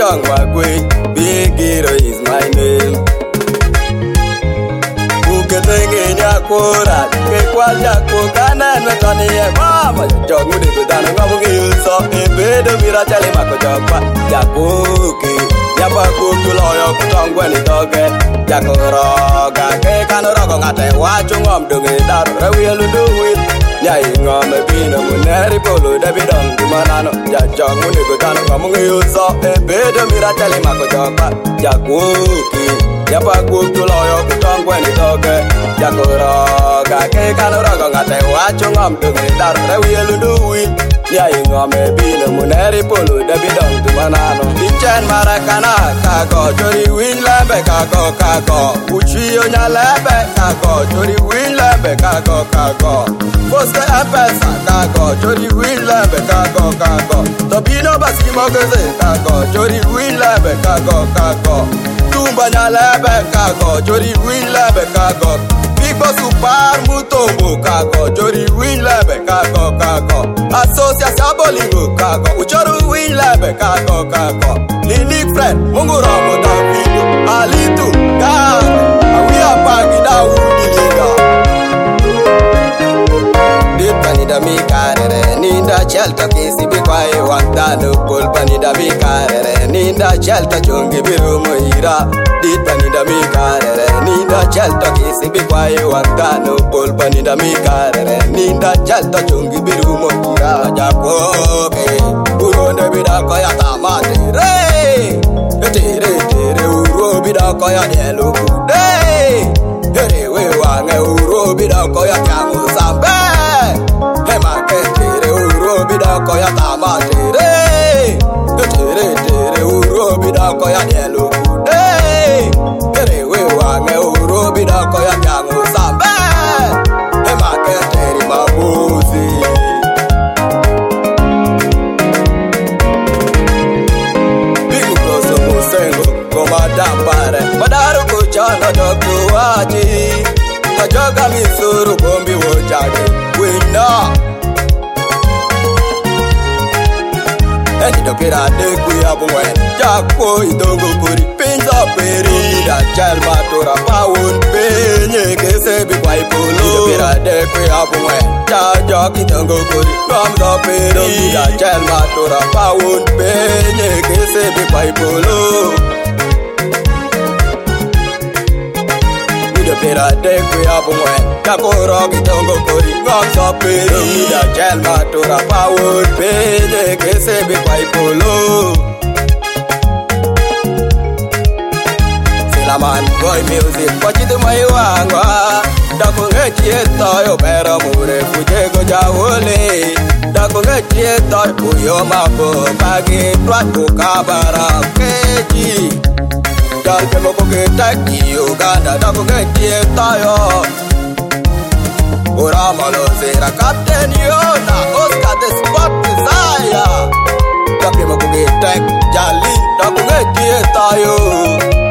young Wagway, Big Hero is my name. Uketengi nyakura, kekwalya kukana nwetani ye mama. Jogu de kutana ngamungi yuso, ebedo mirachali mako jokwa. Jakuki, nyapakuku loyo kutongwe ni toke. Jakoroga, kekanorogo ngate wachu ngom dungi daru. Rewi elunduwit, nyai ngome bino muneri polo debidong kumanano. Jajogu de kutana ngamungi yuso, ebedo mirachali mako jokwa. Jakuki, nyapakuku loyo kutongwe ni toke. Jakoroga, kekanorogo ngate wachu ngom dungi daru. Rewi elunduwit, nyai ngome bino muneri polo debidong kumanano. Dichen marakana kako, chori win lembe kako kako. Uchiyo nyalebe kako, chori win lembe kako kako. Poste empesa kako, chori win lembe kako kako. Tobino basimo geze kako, chori win lembe kako kako. Tumba nyalebe kako, chori win lembe kako. Big Boss Super Mutombo kako, chori win lembe kako kako. Association Bolingo kako, uchoru win lembe kako kako. Lili friend, Mungu Romo Davido, Alitu, Gang, Awia Pagida Udiliga. Panida mi karere, ninda chelta kisi bikwae wantano kol panida mi karere, ninda chelta chungi biru moira. Dit panida mi karere, ninda chelta kisi bikwae wantano kol panida mi karere, ninda chelta chungi biru moira. Japoke, uronde bidako ya tamate re, tere tere uro bidako ya delu kude, tere we wange uro bidako ya kyangu sambe. Tere uro bidako ya tamate re, tere tere uro bidako ya delu kude, tere we wange uro bidako ya kyangu sambe. Emake tere mabuzi. Bigu koso musengo koma dampare, madaru kuchana doktu waji. Kajoga misuru bombi wojage, winna. Eni dokira deku ya bumwe, jako idongo kuri. Pinza peri da chalma tora pawun penye kese bikwa ipolo. Dokira deku ya bumwe, jako idongo kuri. Pinza peri da chalma tora pawun penye kese bikwa ipolo. Pera deku ya bumwe, kakoro kitongo kori. Ngamsa peri da chelma tora pawun penye kese bikwa ipolo. Silaman boy music, wachitu maiwangwa. Dako ngechie toyo pero mure fujego jawole. Dako ngechie toyo uyo mapo pagi tuat kukabara keji. Dalpe mo kukitaki Uganda dako ngetie tayo. Ura malozera Captain Yona Oscar the Spot Desire. Dalpe mo kukitaki Jalin dako ngetie tayo.